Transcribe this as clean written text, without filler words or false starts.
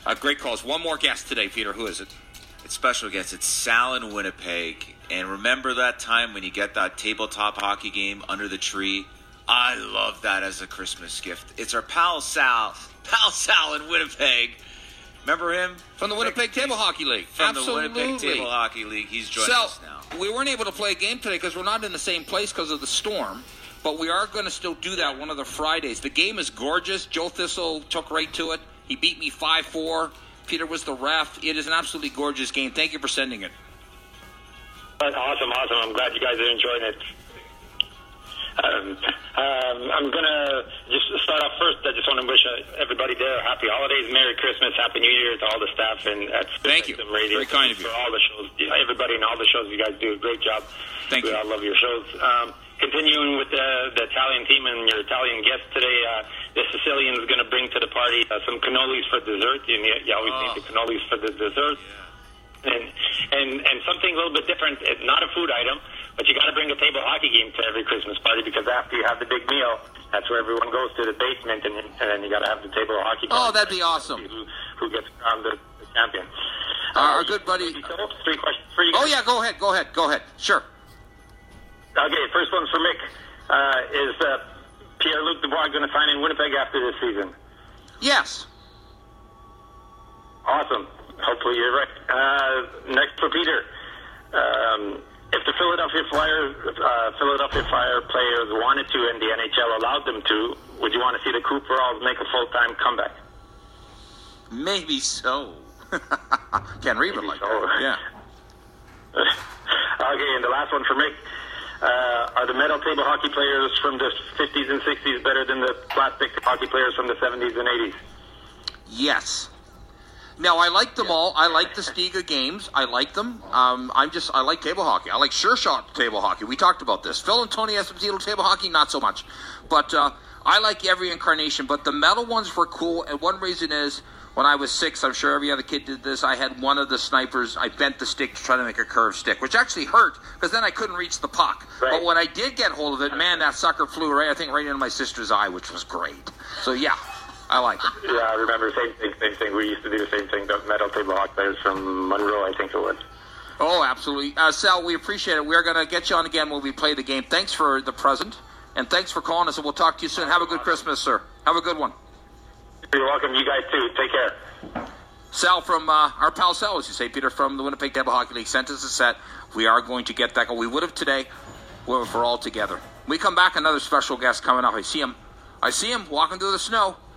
Great calls. One more guest today, Peter. Who is it? It's special guest. It's Sal in Winnipeg. And remember that time when you get that tabletop hockey game under the tree? I love that as a Christmas gift. It's our pal Sal. Pal Sal in Winnipeg. Remember him? From the Winnipeg Table Hockey League. From Absolutely. the Winnipeg Table Hockey League. He's joining us now. We weren't able to play a game today because we're not in the same place because of the storm. But we are going to still do that one of the Fridays. The game is gorgeous. Joe Thistle took right to it. He beat me 5-4. Peter was the ref. It is an absolutely gorgeous game. Thank you for sending it. Awesome. I'm glad you guys are enjoying it. I'm going to just start off first. I just want to wish everybody there happy holidays, Merry Christmas, Happy New Year to all the staff and at Thank you. Radio. Very kind of you. For all the shows, everybody and all the shows, you guys do a great job. Thank you. I love your shows. Continuing with the Italian team and your Italian guest today, the Sicilian is going to bring to the party some cannolis for dessert. You always need the cannolis for the dessert. And something a little bit different, not a food item, but you got to bring a table hockey game to every Christmas party because after you have the big meal, that's where everyone goes to the basement, and then you got to have the table hockey game. Oh, that'd be awesome. Who gets crowned the champion. Our good buddy. 3 questions for you guys. Oh, yeah, go ahead. Sure. Okay, first one's for Mick. Is Pierre-Luc Dubois going to sign in Winnipeg after this season? Yes. Awesome. Hopefully you're right. Next for Peter. If the Philadelphia Fire players wanted to and the NHL allowed them to, would you want to see the Cooperalls make a full-time comeback? Maybe so. Can't read it like so. that. Yeah. Okay, and the last one for Mick. Are the metal table hockey players from the 50s and 60s better than the plastic hockey players from the 70s and 80s? Yes. Now, I like them all. I like the Stiga games. I like them. I like table hockey. I like sure shot table hockey. We talked about this. Phil and Tony Esposito table hockey, not so much. But I like every incarnation. But the metal ones were cool. And one reason is, when I was 6, I'm sure every other kid did this, I had one of the snipers, I bent the stick to try to make a curved stick, which actually hurt, because then I couldn't reach the puck. Right. But when I did get hold of it, man, that sucker flew right into my sister's eye, which was great. So, yeah, I like it. Yeah, I remember same thing. We used to do the same thing. The metal table hockey players from Monroe, I think it was. Oh, absolutely. Sal, we appreciate it. We're going to get you on again when we play the game. Thanks for the present, and thanks for calling us, and we'll talk to you soon. Have a good Christmas, sir. Have a good one. You're welcome. You guys, too. Take care. Sal from our pal Sal, as you say, Peter, from the Winnipeg Table Hockey League, sent us a set. We are going to get that goal. We would have today if we're all together. We come back, another special guest coming up. I see him walking through the snow.